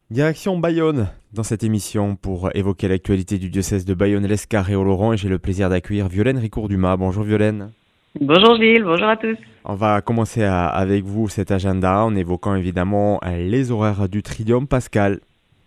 Direction Bayonne dans cette émission pour évoquer l'actualité du diocèse de Bayonne-Lescar et Oloron, et j'ai le plaisir d'accueillir Violaine Ricourt-Dumas. Bonjour Violaine. Bonjour Gilles, bonjour à tous. On va commencer avec vous cet agenda en évoquant évidemment les horaires du Triduum Pascal.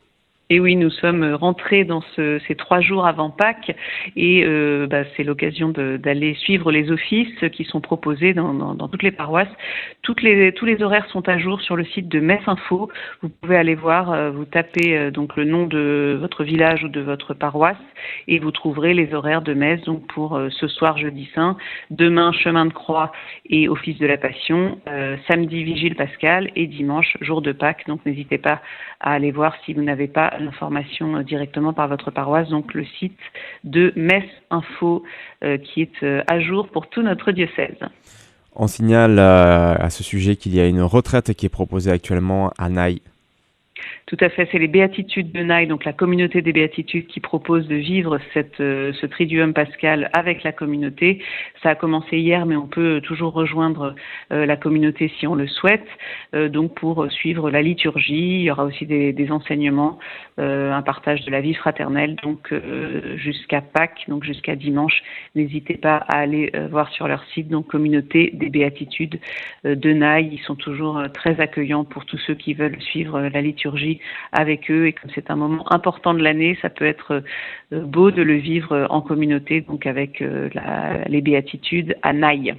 Et oui, nous sommes rentrés dans ces 3 jours avant Pâques et c'est l'occasion d'aller suivre les offices qui sont proposés dans toutes les paroisses. Tous les horaires sont à jour sur le site de Messe Info. Vous pouvez aller voir, vous tapez donc le nom de votre village ou de votre paroisse et vous trouverez les horaires de messe donc pour ce soir jeudi saint, demain chemin de croix et office de la Passion, samedi vigile pascal et dimanche jour de Pâques. Donc n'hésitez pas à aller voir si vous n'avez pas l'information directement par votre paroisse, donc le site de Messe Info qui est à jour pour tout notre diocèse. On signale à ce sujet qu'il y a une retraite qui est proposée actuellement à Naï. Tout à fait, c'est les Béatitudes de Naï, donc la communauté des Béatitudes qui propose de vivre ce Triduum Pascal avec la communauté. Ça a commencé hier, mais on peut toujours rejoindre la communauté si on le souhaite. Donc pour suivre la liturgie, il y aura aussi des enseignements, un partage de la vie fraternelle, donc jusqu'à Pâques, donc jusqu'à dimanche. N'hésitez pas à aller voir sur leur site, donc communauté des Béatitudes de Naï. Ils sont toujours très accueillants pour tous ceux qui veulent suivre la liturgie avec eux, et comme c'est un moment important de l'année, ça peut être beau de le vivre en communauté, donc avec les béatitudes à Naï.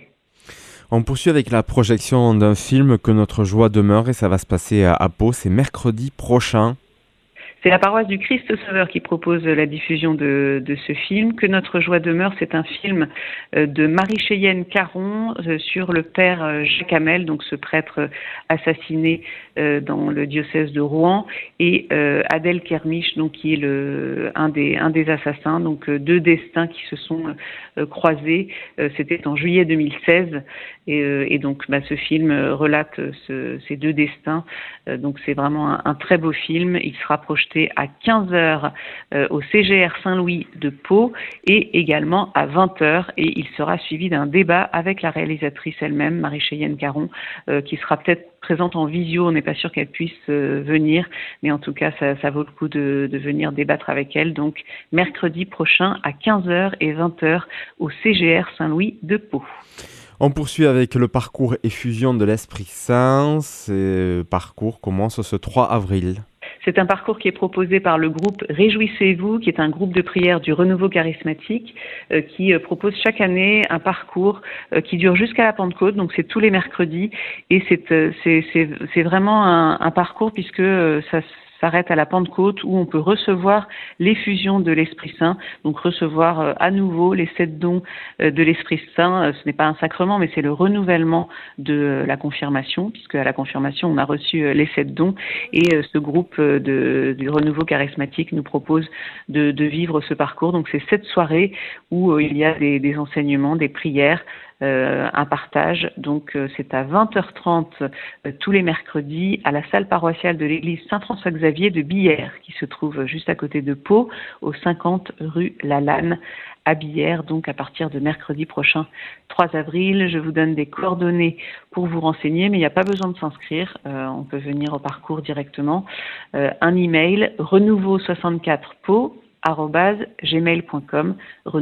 On poursuit avec la projection d'un film, Que notre joie demeure, et ça va se passer à Pau, c'est mercredi prochain. C'est la paroisse du Christ Sauveur qui propose la diffusion de ce film. Que notre joie demeure, c'est un film de Marie-Cheyenne Caron sur le père Jacques Hamel, donc ce prêtre assassiné dans le diocèse de Rouen, et Adèle Kermiche, donc qui est un des assassins. Donc deux destins qui se sont croisés. C'était en juillet 2016, et donc ce film relate ces deux destins. Donc c'est vraiment un très beau film. Il sera projeté à 15h au CGR Saint-Louis de Pau et également à 20h, et il sera suivi d'un débat avec la réalisatrice elle-même, Marie-Cheyenne Caron, qui sera peut-être présente en visio. On n'est pas sûr qu'elle puisse venir, mais en tout cas ça vaut le coup de venir débattre avec elle. Donc mercredi prochain à 15h et 20h au CGR Saint-Louis de Pau. On poursuit avec le parcours Effusion de l'Esprit Saint. Ce parcours commence ce 3 avril. C'est un parcours qui est proposé par le groupe Réjouissez-vous, qui est un groupe de prière du Renouveau Charismatique, qui propose chaque année un parcours qui dure jusqu'à la Pentecôte, donc c'est tous les mercredis, et c'est vraiment un parcours puisque ça s'arrête à la Pentecôte, où on peut recevoir l'effusion de l'Esprit Saint, donc recevoir à nouveau les 7 dons de l'Esprit Saint. Ce n'est pas un sacrement, mais c'est le renouvellement de la confirmation, puisque à la confirmation, on a reçu les 7 dons, et ce groupe du Renouveau Charismatique nous propose de vivre ce parcours. Donc c'est 7 soirées où il y a des enseignements, des prières, un partage. Donc c'est à 20h30 tous les mercredis à la salle paroissiale de l'église Saint-François-Xavier de Billère, qui se trouve juste à côté de Pau, au 50 rue Lalanne à Billère, donc à partir de mercredi prochain, 3 avril. Je vous donne des coordonnées pour vous renseigner, mais il n'y a pas besoin de s'inscrire, on peut venir au parcours directement. Un email, renouveau64pau @gmail.com,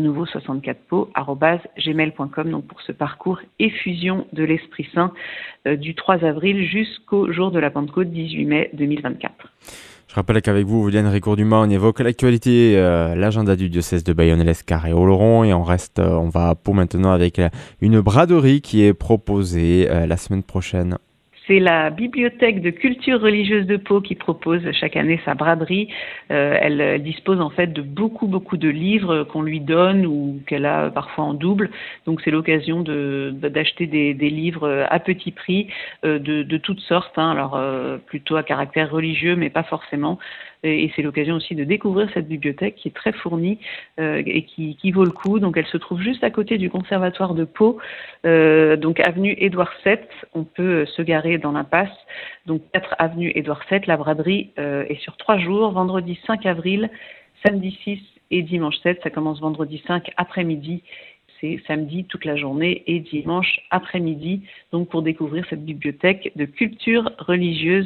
renouveau64pau@gmail.com, donc pour ce parcours effusion de l'Esprit Saint du 3 avril jusqu'au jour de la Pentecôte 18 mai 2024. Je rappelle qu'avec vous, Violaine Ricourt-Dumas, on évoque l'actualité, l'agenda du diocèse de Bayonne-Lescar-et-Oloron, et on va à Pau maintenant avec une braderie qui est proposée la semaine prochaine. C'est la bibliothèque de culture religieuse de Pau qui propose chaque année sa braderie. Elle dispose en fait de beaucoup de livres qu'on lui donne ou qu'elle a parfois en double. Donc c'est l'occasion d'acheter des livres à petit prix de toutes sortes, hein. Alors plutôt à caractère religieux, mais pas forcément. Et c'est l'occasion aussi de découvrir cette bibliothèque qui est très fournie et qui vaut le coup. Donc elle se trouve juste à côté du conservatoire de Pau, donc avenue Édouard VII. On peut se garer dans l'impasse. Donc 4 avenue Édouard VII. La braderie est sur 3 jours, vendredi 5 avril, samedi 6 et dimanche 7. Ça commence vendredi 5 après-midi. C'est samedi toute la journée et dimanche après-midi, donc pour découvrir cette bibliothèque de culture religieuse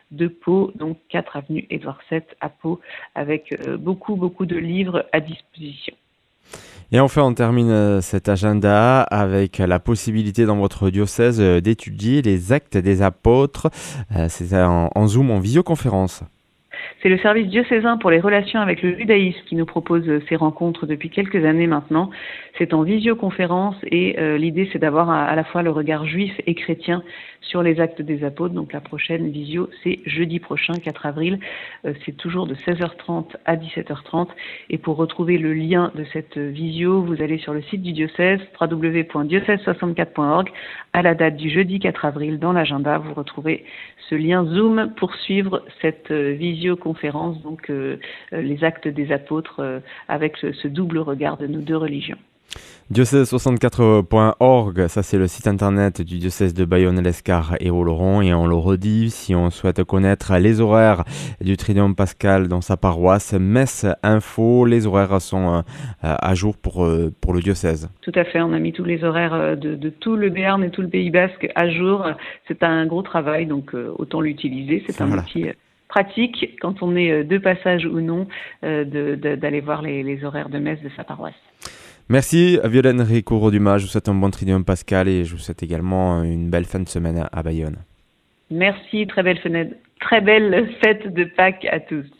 de Pau, donc 4 avenue Édouard VII à Pau, avec beaucoup de livres à disposition. Et enfin, on termine cet agenda avec la possibilité dans votre diocèse d'étudier les actes des apôtres. C'est en Zoom, en visioconférence. C'est le service diocésain pour les relations avec le judaïsme qui nous propose ces rencontres depuis quelques années maintenant. C'est en visioconférence et l'idée c'est d'avoir à la fois le regard juif et chrétien sur les actes des apôtres. Donc la prochaine visio c'est jeudi prochain, 4 avril. C'est toujours de 16h30 à 17h30. Et pour retrouver le lien de cette visio, vous allez sur le site du diocèse, www.diocèse64.org. À la date du jeudi 4 avril, dans l'agenda, vous retrouvez ce lien Zoom pour suivre cette visioconférence, donc les actes des apôtres avec ce double regard de nos deux religions. Diocèse64.org, ça c'est le site internet du diocèse de Bayonne, l'Escar et Oloron. Et on le redit, si on souhaite connaître les horaires du Triduum Pascal dans sa paroisse, Messe Info, les horaires sont à jour pour le diocèse. Tout à fait, on a mis tous les horaires de tout le Béarn et tout le Pays Basque à jour. C'est un gros travail, donc autant l'utiliser. C'est un outil pratique, quand on est de passage ou non, d'aller voir les horaires de messe de sa paroisse. Merci Violaine Rico-Roduma, je vous souhaite un bon Triduum Pascal et je vous souhaite également une belle fin de semaine à Bayonne. Merci, très belle fête de Pâques à tous.